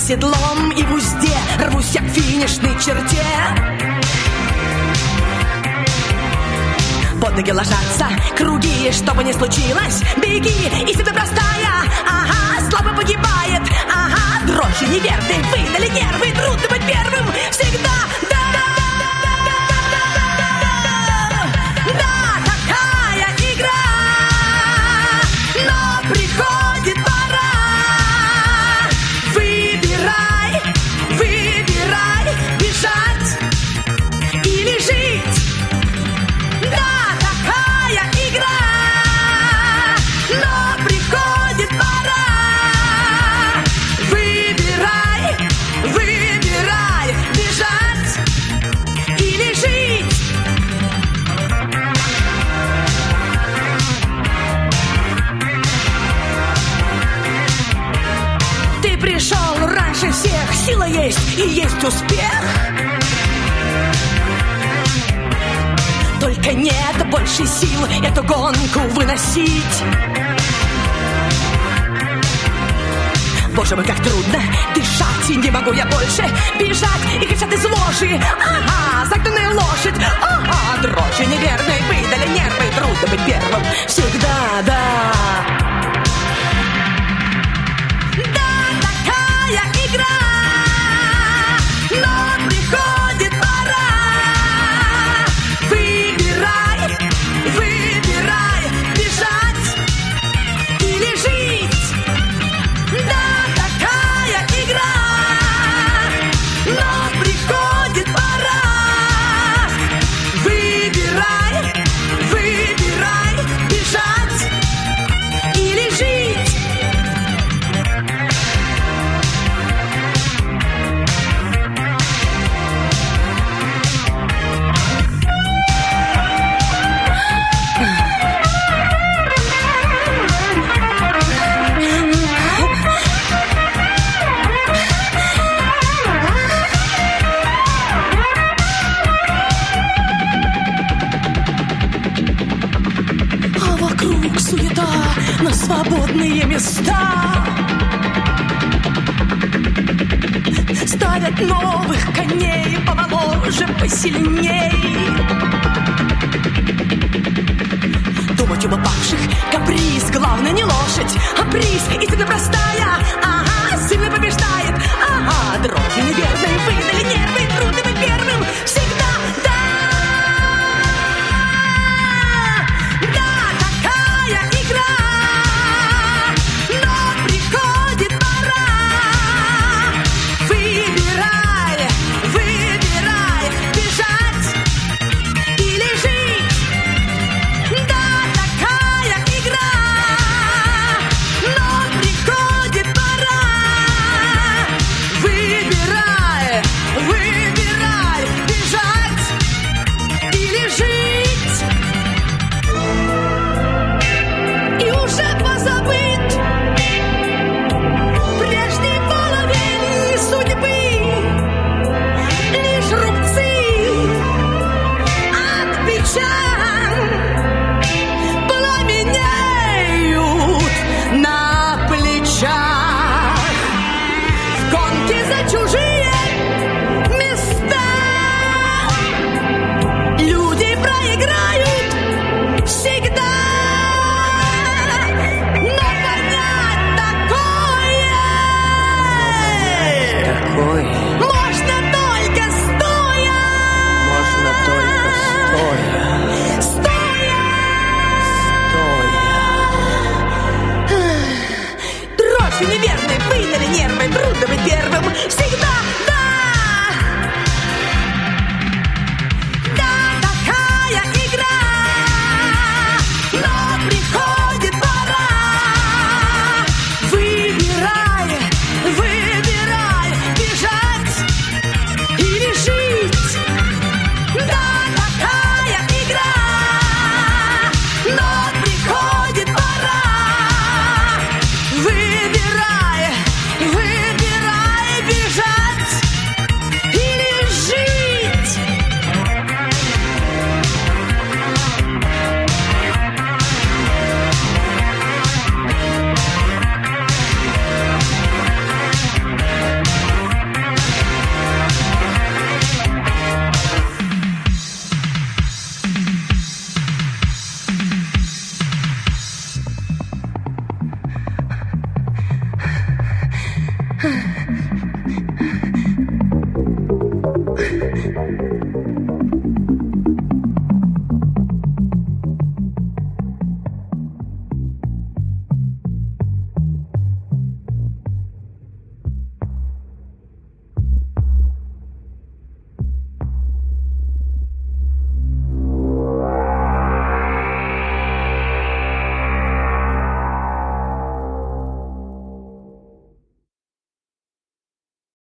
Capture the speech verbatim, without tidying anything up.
седлом и в узде рвусь я к финишной черте. Под ноги ложатся круги, что бы ни случилось, беги, истина простая, ага, слабо погибает, ага, дрожью неверной выдали нервы, трудно быть первым всегда, да. Да, такая игра, но приходит пора. Выбирай, выбирай, бежать или жить. Да, такая игра, но приходит пора. Выбирай, выбирай, бежать или жить. Ты пришел раньше всех, сила есть и есть успех. Только нет больше сил эту гонку выносить. Боже мой, как трудно дышать, и не могу я больше бежать. И кричат из ложи, ага, загнанная лошадь, ага, дрожью неверной выдали нервы, трудно быть первым всегда, да. Да, такая игра, но приходит пора. Выбирай, выбирай, бежать или жить. Да, такая игра, но приходит пора. Выбирай, выбирай, бежать или жить. А вокруг суета на свободные места. Ставят новых коней помоложе, посильней. Думать об упавших каприз, главное не лошадь, а приз. Истина простая, ага, сильно побеждает, ага, дрожью неверной выдали нервы, трудно быть первым всегда, да. Да, такая игра, но приходит пора. Выбирай, выбирай, бежать или жить. Да, такая игра, но приходит пора. Выбирай, выбирай, бежать или жить. И уже позабыт прежний половин судьбы. Лишь рубцы от печаль пламенеют на плечах. В гонке за чужие места люди проиграют всегда. Но понять такое Такой можно только стоя. можно только стоя, Стоя. стоя. Дрожью неверной выдали нервы, трудно быть первым всегда, да. Да, такая игра, но приходит пора. Выбирай, выбирай, бежать или жить. Да, такая игра, но приходит пора. Выбирай,